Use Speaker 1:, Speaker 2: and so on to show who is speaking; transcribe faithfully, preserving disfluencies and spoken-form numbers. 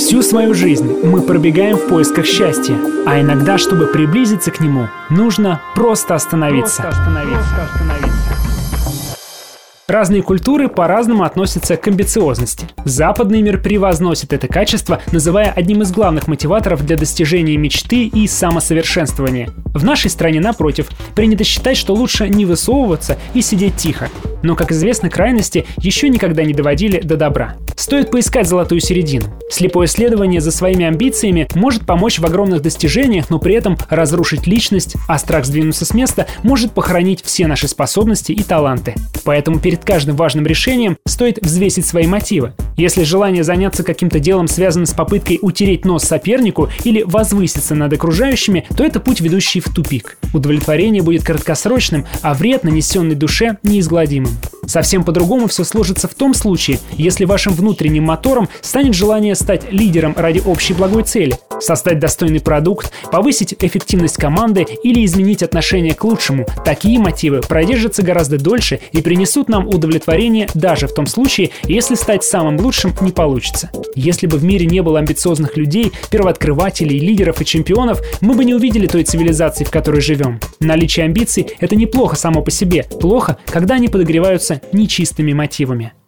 Speaker 1: Всю свою жизнь мы пробегаем в поисках счастья, а иногда, чтобы приблизиться к нему, нужно просто остановиться. Просто остановиться. Просто остановиться. Разные культуры по-разному относятся к амбициозности. Западный мир превозносит это качество, называя одним из главных мотиваторов для достижения мечты и самосовершенствования. В нашей стране, напротив, принято считать, что лучше не высовываться и сидеть тихо. Но, как известно, крайности еще никогда не доводили до добра. Стоит поискать золотую середину. Слепое следование за своими амбициями может помочь в огромных достижениях, но при этом разрушить личность, а страх сдвинуться с места может похоронить все наши способности и таланты. Поэтому перед каждым важным решением стоит взвесить свои мотивы. Если желание заняться каким-то делом связано с попыткой утереть нос сопернику или возвыситься над окружающими, то это путь, ведущий в тупик. Удовлетворение будет краткосрочным, а вред, нанесенный душе, неизгладимым. Совсем по-другому все сложится в том случае, если вашим внутренним мотором станет желание стать лидером ради общей благой цели, создать достойный продукт, повысить эффективность команды или изменить отношение к лучшему. Такие мотивы продержатся гораздо дольше и принесут нам удовлетворение даже в том случае, если стать самым лучшим не получится. Если бы в мире не было амбициозных людей, первооткрывателей, лидеров и чемпионов, мы бы не увидели той цивилизации, в которой живем. Наличие амбиций – это неплохо само по себе. Плохо, когда они подогреваются нечистыми мотивами.